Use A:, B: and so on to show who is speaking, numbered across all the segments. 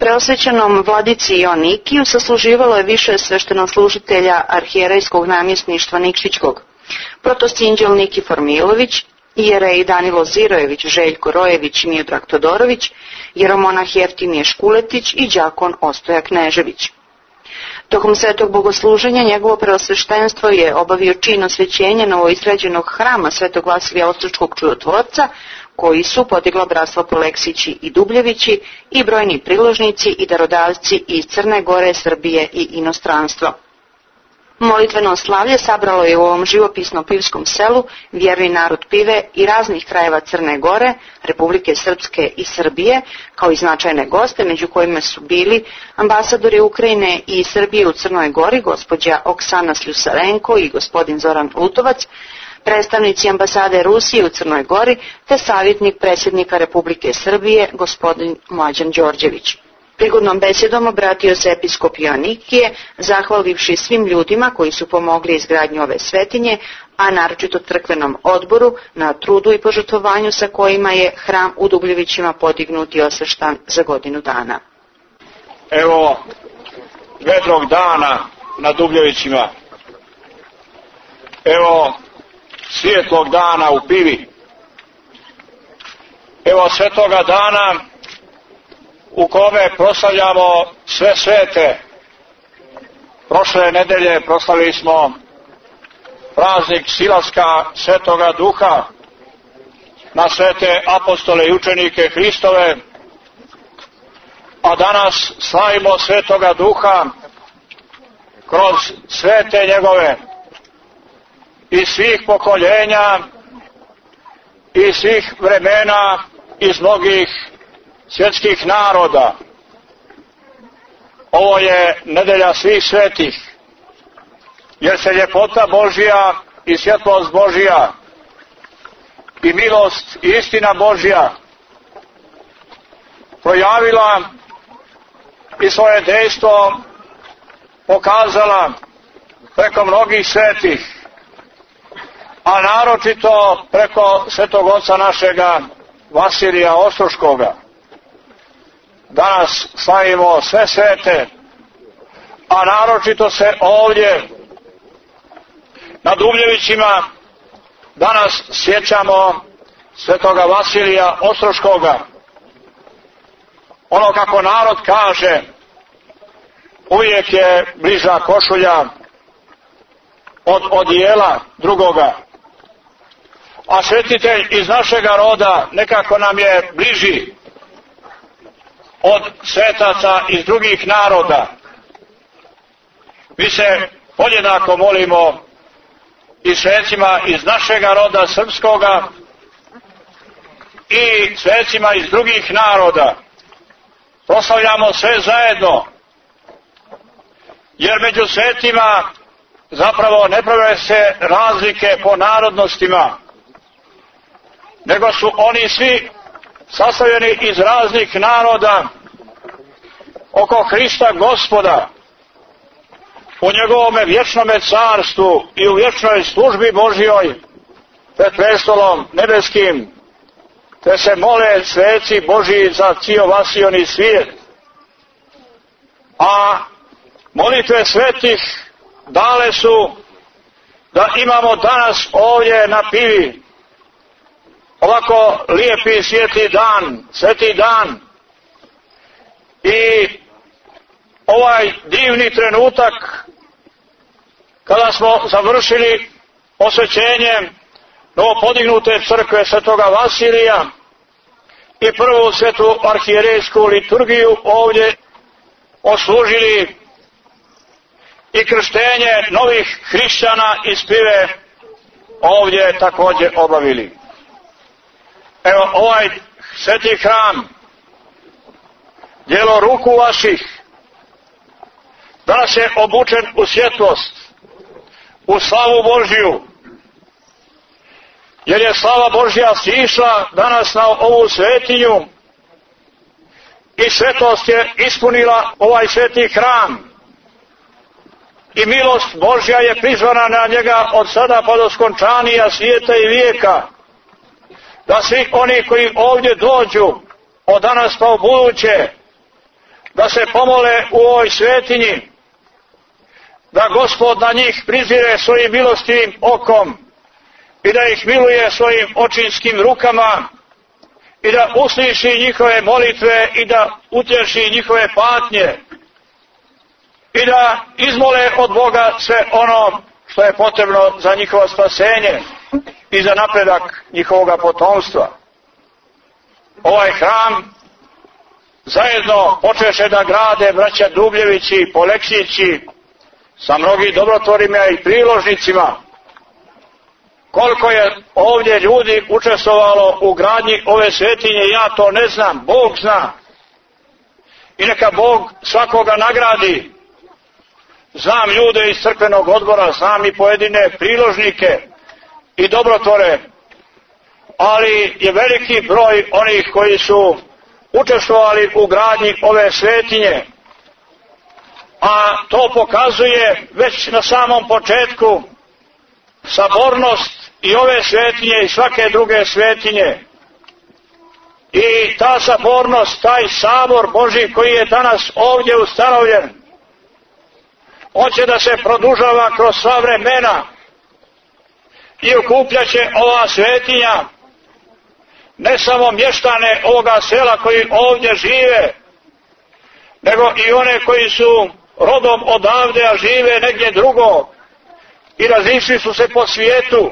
A: Preosvećenom vladici Joannikiju sasluživalo je više sveštenoslужitelja arhijerejskog namjesništva Nikšićkog, protosinđel Nikifor Milović, ijerej Danilo Zirojević, Željko Rojević, Miodrag Todorović, jeromonah Jeftimije Škuletić i đakon Ostoja Knežević. Tokom svetog bogosluženja njegovo preosveštenstvo je obavio čin osvećenja novoizgrađenog hrama svetog Vasilija Ostroškog čudotvorca, koji su podigla bratstvo Poleksići i Dubljevići i brojni priložnici i darodavci iz Crne Gore, Srbije i inostranstva. Molitveno slavlje sabralo je u ovom živopisno-pivskom selu vjerni narod Pive i raznih krajeva Crne Gore, Republike Srpske i Srbije, kao i značajne goste, među kojima su bili ambasadori Ukrajine i Srbije u Crnoj Gori, gospođa Oksana Sljusarenko i gospodin Zoran Lutovac, predstavnici ambasade Rusije u Crnoj Gori, te savjetnik predsjednika Republike Srbije, gospodin Mlađan Đorđević. Prigodnom besedom obratio se episkop Joannikije, zahvalivši svim ljudima koji su pomogli izgradnju ove svetinje, a naročito crkvenom odboru na trudu i požrtvovanju sa kojima je hram u Dubljevićima podignut i osveštan za godinu dana.
B: Evo vedrog dana na Dubljevićima. Evo svijetlog dana u Pivi. Evo svetoga dana u kome proslavljamo sve svete. Prošle nedelje proslavili smo praznik silaska Svetoga Duha na svete apostole i učenike Hristove, a danas slavimo Svetoga Duha kroz svete njegove iz svih pokoljenja i svih vremena, iz mnogih svjetskih naroda. Ovo je nedelja svih svetih, jer se ljepota Božja i svjetlost Božja i milost i istina Božja projavila i svoje dejstvo pokazala preko mnogih svetih, a naročito preko svetog oca našega Vasilija Ostroškoga. Danas slavimo sve svete, a naročito se ovdje na Dubljevićima danas sjećamo svetoga Vasilija Ostroškoga. Ono kako narod kaže, uvijek je bliža košulja od odijela drugoga, a svetitelj iz našega roda nekako nam je bliži od svetaca iz drugih naroda. Mi se podjednako molimo i svecima iz našega roda srpskoga i svecima iz drugih naroda. Proslavljamo sve zajedno, jer među svetima zapravo ne prave se razlike po narodnostima, nego su oni svi sastavljeni iz raznih naroda oko Hrista Gospoda, u njegovome vječnome carstvu i u vječnoj službi Božjoj pred prestolom nebeskim, te se mole sveci Božji za cijel vasioni svijet. A molitve svetih dale su da imamo danas ovdje na Pivi ovako lijepi sveti dan, sveti dan, i ovaj divni trenutak kada smo završili osvećenjem novopodignute crkve svetoga Vasilija i prvu svetu arhijerejsku liturgiju ovdje oslužili i krštenje novih hrišćana iz Pive ovdje također obavili. Evo ovaj sveti hram, djelo ruku vaših, danas je obučen u svjetlost, u slavu Božju, jer je slava Božja sišla danas na ovu svetinju i svetost je ispunila ovaj sveti hram i milost Božja je prizvana na njega od sada pa do skončanija svijeta i vijeka, da svi oni koji ovdje dođu od danas pa u buduće, da da se pomole u ovoj svetinji, da Gospod na njih prizire svojim milostivim okom i da ih miluje svojim očinskim rukama i da usliši njihove molitve i da utješi njihove patnje i da izmole od Boga sve ono što je potrebno za njihovo spasenje i za napredak njihovoga potomstva. Ovaj hram zajedno počeše da grade braća Dubljevići i Poleksići sa mnogim dobrotvorima i priložnicima. Koliko je ovdje ljudi učestvovalo u gradnji ove svetinje, ja to ne znam, Bog zna. I neka Bog svakoga nagradi. Znam ljude iz crkvenog odbora, znam i pojedine priložnike i dobrotvore, ali je veliki broj onih koji su učestvovali u gradnji ove svetinje. A to pokazuje već na samom početku sabornost i ove svetinje i svake druge svetinje. I ta sabornost, taj sabor Božji koji je danas ovdje ustanovljen, on će da se produžava kroz sva vremena i okupljaće ova svetinja ne samo mještane ovoga sela koji ovdje žive, nego i one koji su rodom odavde, a žive negdje drugo i razišli su se po svijetu.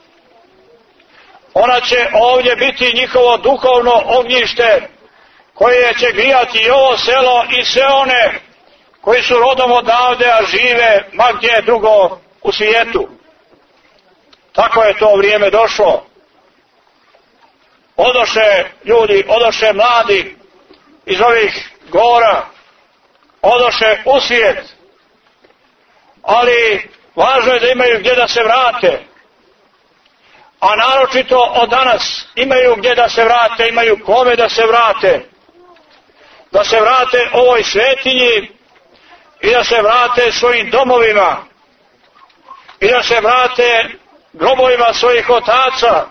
B: Ona će ovdje biti njihovo duhovno ognjište koje će grijati i ovo selo i sve one koji su rodom odavde, a žive ma gdje drugo u svijetu. Tako je to vrijeme došlo. Odoše ljudi, odoše mladi iz ovih gora, odoše u svijet, ali važno je da imaju gdje da se vrate, a naročito od danas imaju gdje da se vrate, imaju kome da se vrate ovoj svetinji i da se vrate svojim domovima i da se vrate grobovima svojih otaca.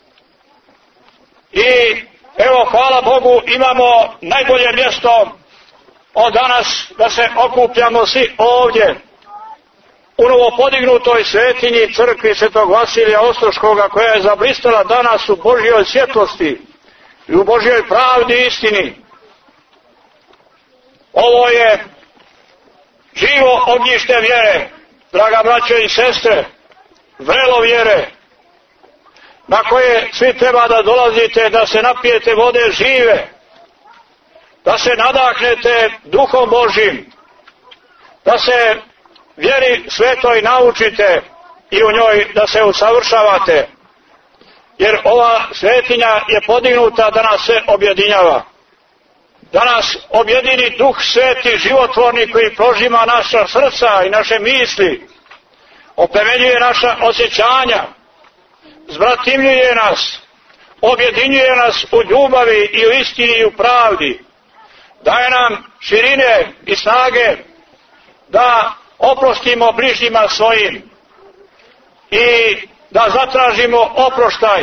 B: I evo, hvala Bogu, imamo najbolje mjesto od danas da se okupljamo svi ovdje u novopodignutoj svetinji crkvi Svetog Vasilija Ostroškoga, koja je zablistala danas u Božjoj svjetlosti i u Božjoj pravdi i istini. Ovo je živo ognjište vjere, draga braćo i sestre, vrelo vjere, na koje svi treba da dolazite, da se napijete vode žive, da se nadahnete duhom Božjim, da se vjeri svetoj naučite i u njoj da se usavršavate, jer ova svetinja je podignuta da nas sve objedinjava, da nas objedini Duh Sveti životvorni koji prožima naša srca i naše misli, oplemenjuje naša osjećanja, zbratimljuje nas, objedinjuje nas u ljubavi i u istini i u pravdi, daje nam širine i snage da oprostimo bližnjima svojim i da zatražimo oproštaj,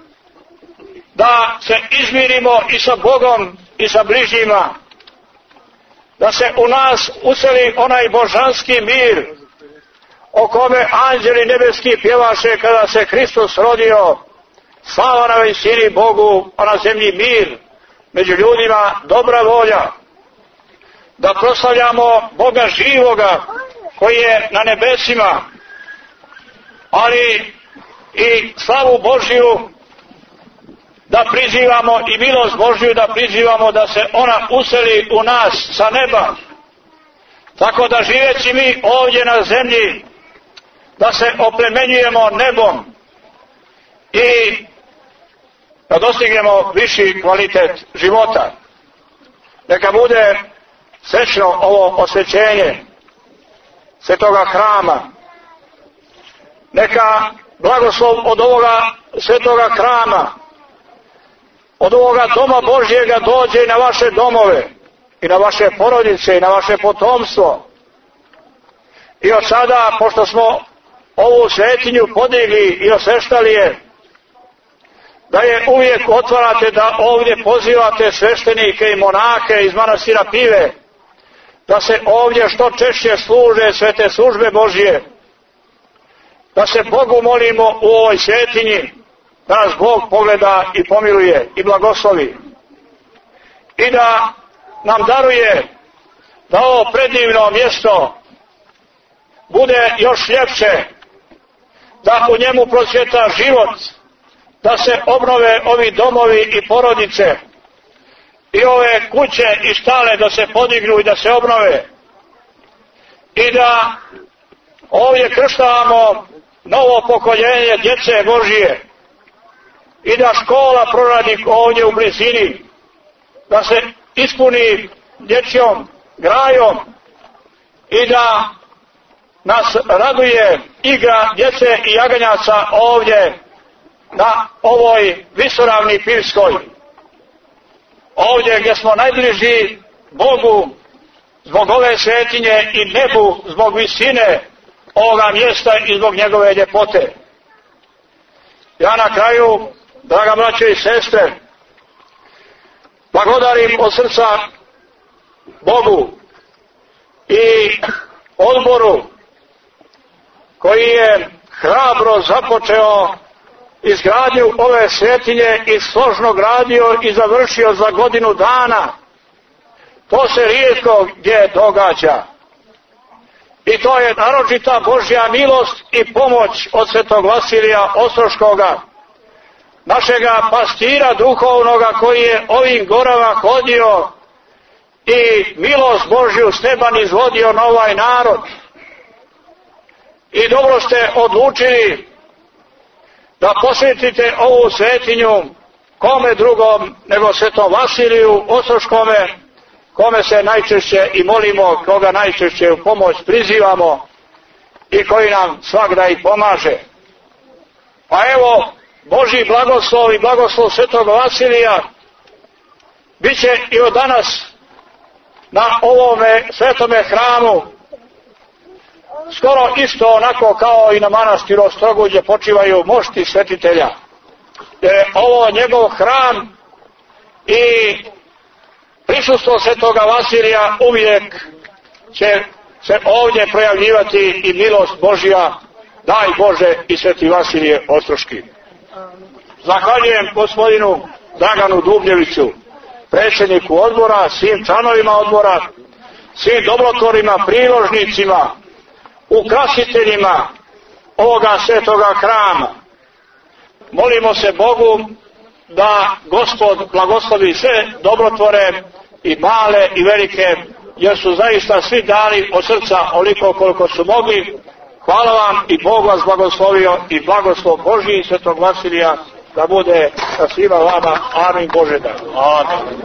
B: da se izmirimo i sa Bogom i sa bližnjima, da se u nas useli onaj božanski mir o kome anđeli nebeski pjevaše kada se Hristos rodio. Slava na visini Bogu, a na zemlji mir, među ljudima dobra volja. Da proslavljamo Boga živoga koji je na nebesima, ali i slavu Božju da prizivamo i milost Božju da prizivamo da se ona useli u nas sa neba. Tako da živeći mi ovdje na zemlji, da se oplemenjujemo nebom i da dostignemo viši kvalitet života. Neka bude srećno ovo osvećenje svetoga hrama. Neka blagoslov od ovoga svetoga hrama, od ovoga doma Božjega dođe i na vaše domove, i na vaše porodice, i na vaše potomstvo. I od sada, pošto smo ovu svetinju podigli i osveštali je, da je uvijek otvarate, da ovdje pozivate sveštenike i monahe iz manastira Pive, da se ovdje što češće služe sve te službe Božje, da se Bogu molimo u ovoj svetinji, da nas Bog pogleda i pomiluje i blagoslovi i da nam daruje da ovo predivno mjesto bude još ljepše, da u njemu procvjeta život, da se obnove ovi domovi i porodice i ove kuće i štale da se podignu i da se obnove i da ovdje krštavamo novo pokoljenje djece Božije i da škola proradi ovdje u blizini, da se ispuni dječjom grajom i da nas raduje igra djece i jaganjaca ovdje na ovoj visoravni Pivskoj, ovdje gdje smo najbliži Bogu zbog ove svetinje i nebu zbog visine ovoga mjesta i zbog njegove ljepote. Ja na kraju, draga braćo i sestre, blagodarim od srca Bogu i odboru koji je hrabro započeo izgradnju ove svetinje i složno gradio i završio za godinu dana. To se rijetko gdje događa. I to je naročita Božja milost i pomoć od svetog Vasilija Ostroškoga, našega pastira duhovnoga koji je ovim gorama hodio i milost Božju s neba izvodio na ovaj narod. I dobro ste odlučili da posvetite ovu svetinju kome drugom nego svetom Vasiliju Ostroškome, kome se najčešće i molimo, koga najčešće u pomoć prizivamo i koji nam svagda i pomaže. Pa evo, Božji blagoslov i blagoslov svetog Vasilija bit će i od danas na ovome svetome hramu skoro isto onako kao i na manastiru Ostrogu gdje počivaju mošti svetitelja. Ovo njegov hram i prisustvo svetoga Vasilija uvijek će se ovdje projavljivati i milost Božja, daj Bože i sveti Vasilije Ostroški. Zahvaljujem gospodinu Draganu Dubljeviću, predsjedniku odbora, svim članovima odbora, svim dobrotvorima, priložnicima, ukrasiteljima ovoga svetoga hrama. Molimo se Bogu da Gospod blagoslovi sve dobrotvore i male i velike, jer su zaista svi dali od srca oliko koliko su mogli. Hvala vam i Bog vas blagoslovio i blagoslov Božji i svetog Vasilija da bude sa svima vama. Amin Bože da. Amin.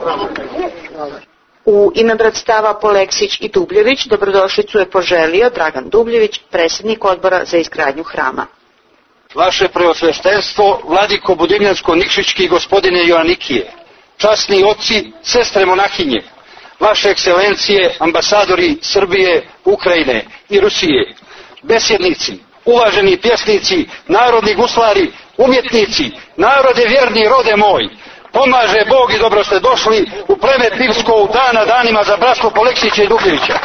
A: U ime bratstava Poleksić i Dubljević dobrodošlicu je poželio Dragan Dubljević, predsjednik odbora za izgradnju hrama.
C: Vaše preosveštenstvo, vladiko Budimljansko-Nikšićki gospodine Joanikije, časni oci, sestre monahinje, vaše ekscelencije, ambasadori Srbije, Ukrajine i Rusije, besjednici, uvaženi pjesnici, narodni guslari, umjetnici, narode vjerni, rode moj, pomaže Bog i dobro ste došli u pleme Pivsko u dana danima za bratstvo Poleksića i Dubljevića.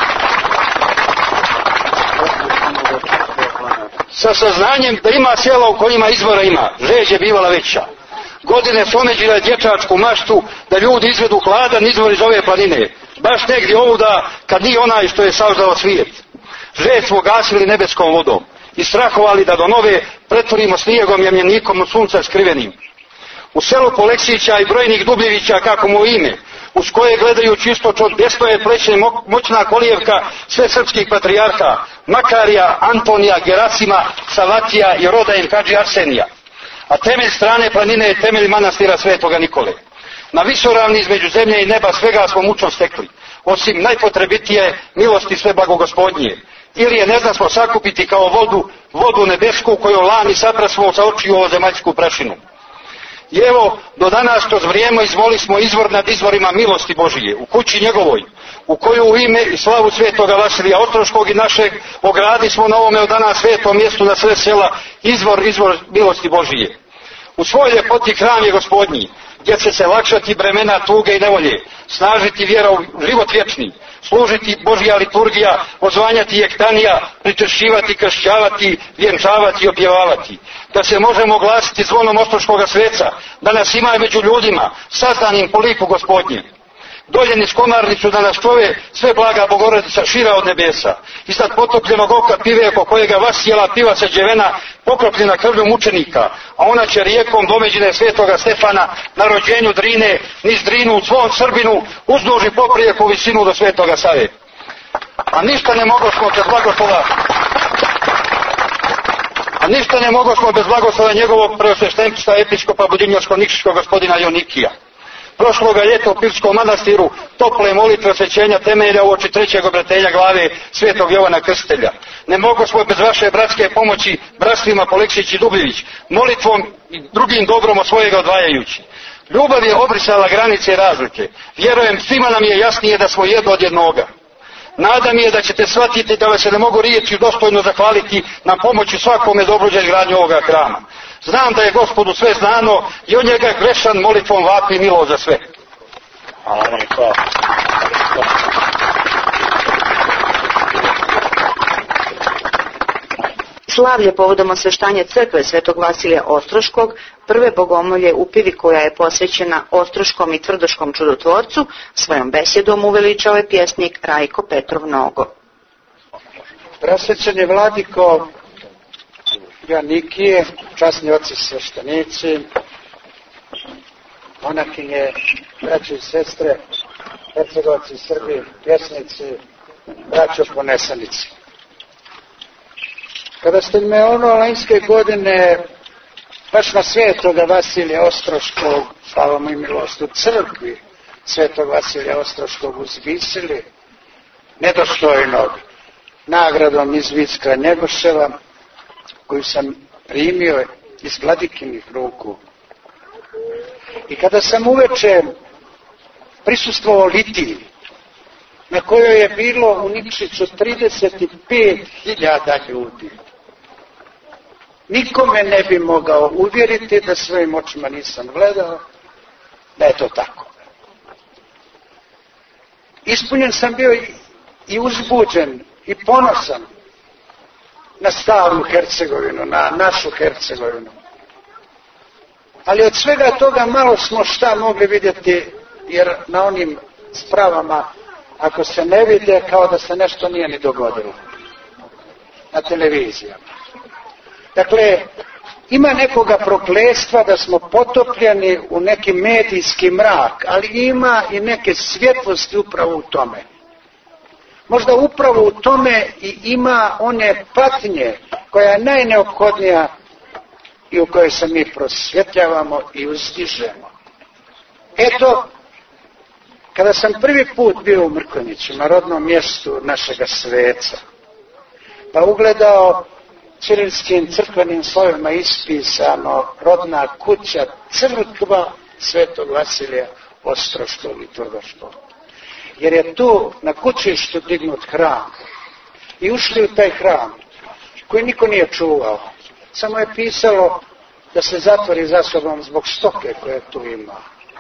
C: Sa saznanjem da ima sjela u kojima izvora ima, žeđ je bivala veća. Godine su omeđile dječačku maštu da ljudi izvedu hladan izvor iz ove planine, baš negdje ovuda kad nije onaj što je sazdao svijet. Žeđ smo gasili nebeskom vodom i strahovali da do nove pretvorimo snijegom jamljenikom od sunca skrivenim. U selu Poleksića i brojnih Dubljevića, kako mu ime, uz koje gledaju čisto čod desno je pleće moćna kolijevka sve srpskih patrijarha, Makarija, Antonija, Gerasima, Savatija i Rodajem Hadži Arsenija. A temelj strane planine je temelj manastira Svetoga Nikole. Na visoravni između zemlje i neba svega smo mučno stekli, osim najpotrebitije milosti sve blagogospodnje. Ili je ne zna smo sakupiti kao vodu nebesku koju lani saprasmo sa očiju ovozemaljsku prašinu. I evo, do danas kroz vrijeme izvoli smo izvor nad izvorima milosti Božije, u kući njegovoj, u koju u ime i slavu svetoga Vasilija Ostroškog i našeg ogradi smo na ovome od danas svetom mjestu na sred sela izvor milosti Božije. U svoj ljepoti hram je Gospodnji, gdje će se lakšati bremena tuge i nevolje, snažiti vjera u život vječni, služiti Božja liturgija, ozvanjati jektanija, pričešćivati, kršćavati, vjenčavati i opjevavati. Da se možemo glasiti zvonom ostroškoga sveca, da nas ima među ljudima, sazdanim po liku Gospodnje. Doljen iz Komarnicu da nas čove sve blaga Bogorodica šira od nebesa. Iznad potopljenog oka pive oko kojega vas jela pivaca Đevena, pokropljena krvlju mučenika, a ona će rijekom domeđine svetoga Stefana na rođenju Drine, niz Drinu u svom Srbinu, uzduži poprijeku visinu do svetoga Save. A ništa ne mogosmo bez blagoslova njegovog preosveštenstva episkopa Budimljansko-Nikšićkog gospodina Jonikija. Prošloga ljeta u Pirskom manastiru tople molitve osvećenja temelja uoči trećeg obratelja glave svetog Jovana Krstitelja. Ne mogu smo bez vaše bratske pomoći bratstvima Poleksić i Dubljević, molitvom i drugim dobrom od svojega odvajajući. Ljubav je obrisala granice i razlike. Vjerujem, svima nam je jasnije da smo jedno od jednoga. Nada mi je da ćete shvatiti da vas se ne mogu riječi dostojno zahvaliti na pomoći svakome dobrođa izgradnju ovoga hrama. Znam da je Gospodu sve znano i od njega grešan molitvom vapi milo za sve.
B: Amen.
A: Slavlje povodom osveštanja crkve Svetog Vasilija Ostroškog, prve bogomolje u Pivi koja je posvećena Ostroškom i Tvrdoškom čudotvorcu, svojom besedom uveličao je pjesnik Rajko Petrov Nogo.
D: Prosvećeni vladiko Jonikije, časni oci sveštenici, monakinje, braće i sestre, hercegovci, Srbi, pjesnici, braćo ponesanici. Kada ste me lanjske godine baš na svetoga Vasilija Ostroškog, slava mu i milost, u crkvi svetog Vasilija Ostroškog uzvisili, nedostojnog, nagradom iz Vicka Njegoševa, koju sam primio iz vladikinih ruku. I kada sam uveče prisustvovao litiji, na kojoj je bilo u Nikšiću 35.000 ljudi, nikome ne bi mogao uvjeriti da svojim očima nisam gledao da je to tako. Ispunjen sam bio i uzbuđen i ponosan na staru Hercegovinu, na našu Hercegovinu. Ali od svega toga malo smo šta mogli vidjeti, jer na onim spravama, ako se ne vide, kao da se nešto nije ni dogodilo. Na televizijama. Dakle, ima nekoga prokletstva da smo potopljeni u neki medijski mrak, ali ima i neke svjetlosti upravo u tome. Možda upravo u tome i ima one patnje koja je najneophodnija i u kojoj se mi prosvjetljavamo i uzdižemo. Eto, kada sam prvi put bio u Mrkonjiću, na rodnom mjestu našega sveca, pa ugledao cirilskim crkvenim slovima ispisano rodna kuća, crkva Svetog Vasilija Ostroškog i Tvrdoškog. Jer je tu na kućištu dignut hram. I ušli u taj hram, koji niko nije čuvao. Samo je pisalo da se zatvori za sobom zbog stoke koje tu ima.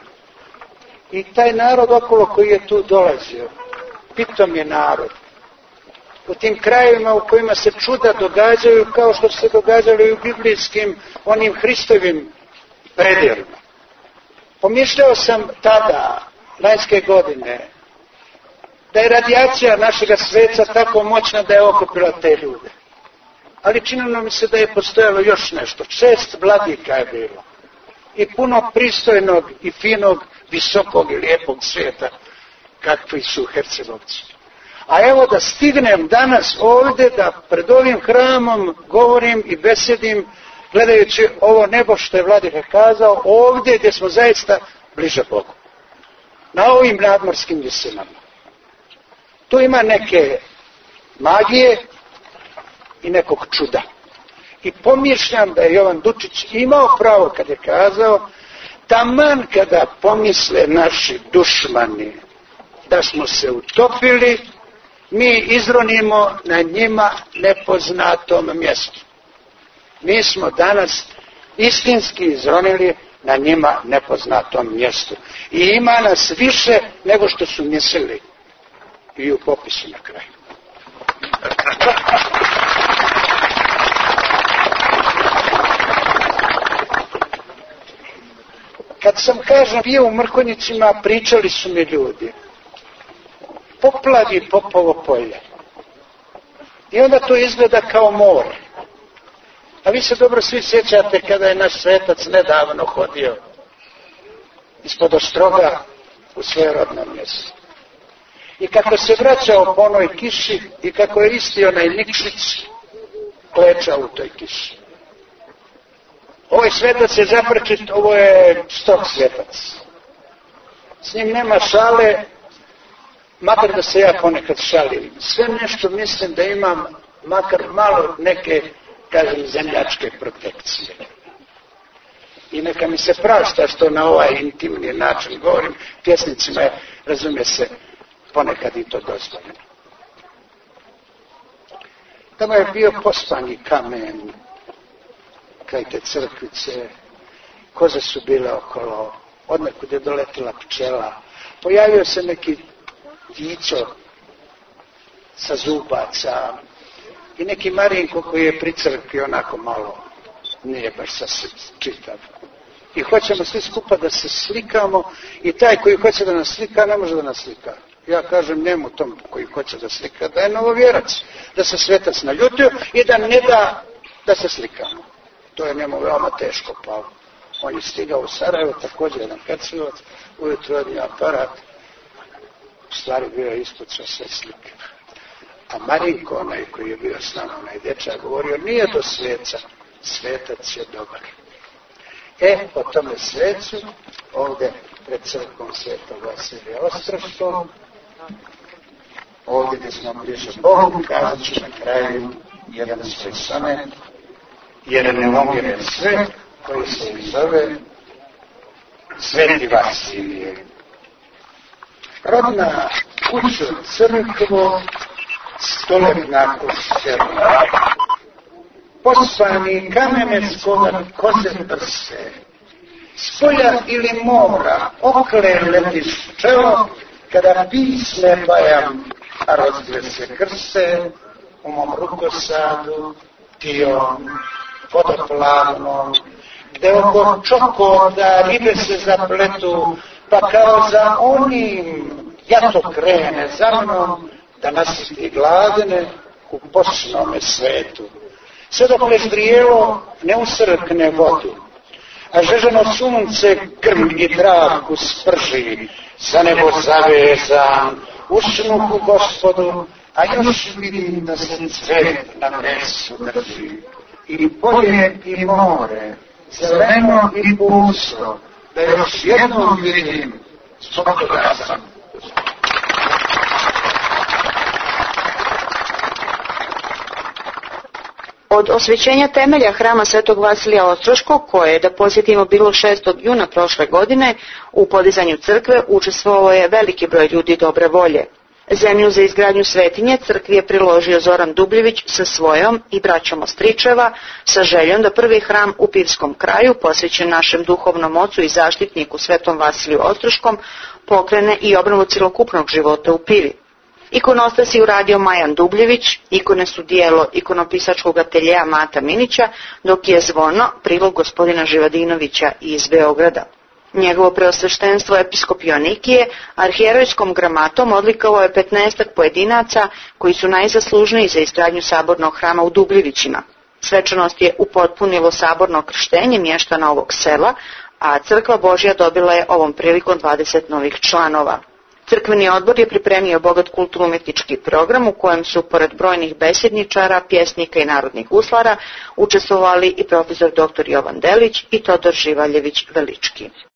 D: I taj narod okolo koji je tu dolazio, pitom je narod. U tim krajevima u kojima se čuda događaju kao što se događalo i u biblijskim onim Hristovim predjelima. Pomišljao sam tada, lanjske godine, da je radijacija našega sveca tako moćna da je okupila te ljude. Ali činilo mi se da je postojalo još nešto. 6 vladika je bilo. I puno pristojnog i finog, visokog i lijepog svijeta, kakvi su Hercegovci. A evo da stignem danas ovdje da pred ovim hramom govorim i besedim, gledajući ovo nebo što je vladika kazao, ovdje gdje smo zaista bliže Bogu. Na ovim nadmorskim visinama. Tu ima neke magije i nekog čuda. I pomišljam da je Jovan Dučić imao pravo kad je kazao, taman kada pomisle naši dušmani da smo se utopili, mi izronimo na njima nepoznatom mjestu. Mi smo danas istinski izronili na njima nepoznatom mjestu. I ima nas više nego što su mislili. i u popisu na kraju. Kad sam, kažem, bio u Mrkonjicima, pričali su mi ljudi. Poplavi Popovo polje. I onda to izgleda kao more. A vi se dobro svi sjećate kada je naš svetac nedavno hodio ispod Ostroga u svoje rodno mjesto. I kako se vraćao po onoj kiši i kako je isti onaj Nikšić klečao u toj kiši. Ovaj svetac je zaprčit, ovo je stok svetac. S njim nema šale, makar da se ja ponekad šalim. Sve nešto mislim da imam, makar malo neke, kažem, zemljačke protekcije. I neka mi se prašta što na ovaj intimni način govorim, pjesnicima je, razumije se, ponekad i to dozvoljeno. Tamo je bio pospani kamen, kraj te crkvice, koze su bile okolo, odnekud je doletila pčela, pojavio se neki dico sa zubaca i neki Marinko koji je pri crkvi onako malo, nije baš sasvim čitav. I hoćemo svi skupa da se slikamo i taj koji hoće da nas slika ne može da nas slika. Ja kažem njemu tom koji hoće da slika da je novovjerac, da se svetac naljutio i da ne da se slikamo. To je njemu veoma teško palo. On je stigao u Sarajevo, također jedan Hercegovac, ujutro odnio aparat, u stvari bio je ispucao sve slike. A Marinko, onaj koji je bio s nama, onaj dječak, govorio, nije do sveca, svetac je dobar. O tome svecu, ovdje pred crkvom Svetog Vasilija Ostroškog, ovdje gdje smo bliže Bogu, kazat ću na kraju jedan svoj sonet, jer ne umire sve, koji se zove Sveti Vasilije. Rodna kuću crkvo, stoljetna kućerna, pospani kamenec koga koze prse, spolja ili mora, okle letiš čelo, kada pisme bajam, a rozgle se krse, u mom rukosadu, tijom, vodoplavnom, gde oko čokoda ribe se zapletu, pa kao za onim jato krene za mnom, da nasiti gladne u posnome svetu. Sve dok leždrijelo ne usrkne vodu, a žežano sunce grm i draku sprži, za nebo zavezan, usnuku Gospodu, a još vidim da se cvet na nesu drži. I polje i more, zeleno i pusto, da još jednom vidim, zbog toga sam.
A: Od osvećenja temelja hrama Svetog Vasilija Ostroškog, koje je, da podsjetimo, bilo 6. juna prošle godine, u podizanju crkve učestvovao je veliki broj ljudi dobre volje. Zemlju za izgradnju svetinje crkvi je priložio Zoran Dubljević sa svojom i braćom Ostričeva, sa željom da prvi hram u Pivskom kraju, posvećen našem duhovnom ocu i zaštitniku Svetom Vasiliju Ostroškom, pokrene i obnovu cjelokupnog života u Pivi. Ikonostas je uradio Majan Dubljević, ikone su dijelo ikonopisačkog ateljeja Mata Minića, dok je zvono prilog gospodina Živadinovića iz Beograda. Njegovo preosveštenstvo episkop Joanikije arhijerejskom gramatom odlikovao je 15 pojedinaca koji su najzaslužniji za izgradnju sabornog hrama u Dubljevićima. Svečanost je upotpunilo saborno krštenje mještana ovog sela, a Crkva Božja dobila je ovom prilikom 20 novih članova. Crkveni odbor je pripremio bogat kulturno-umjetnički program u kojem su, pored brojnih besjedničara, pjesnika i narodnih guslara, učestvovali i profesor dr. Jovan Delić i Todor Živaljević Velički.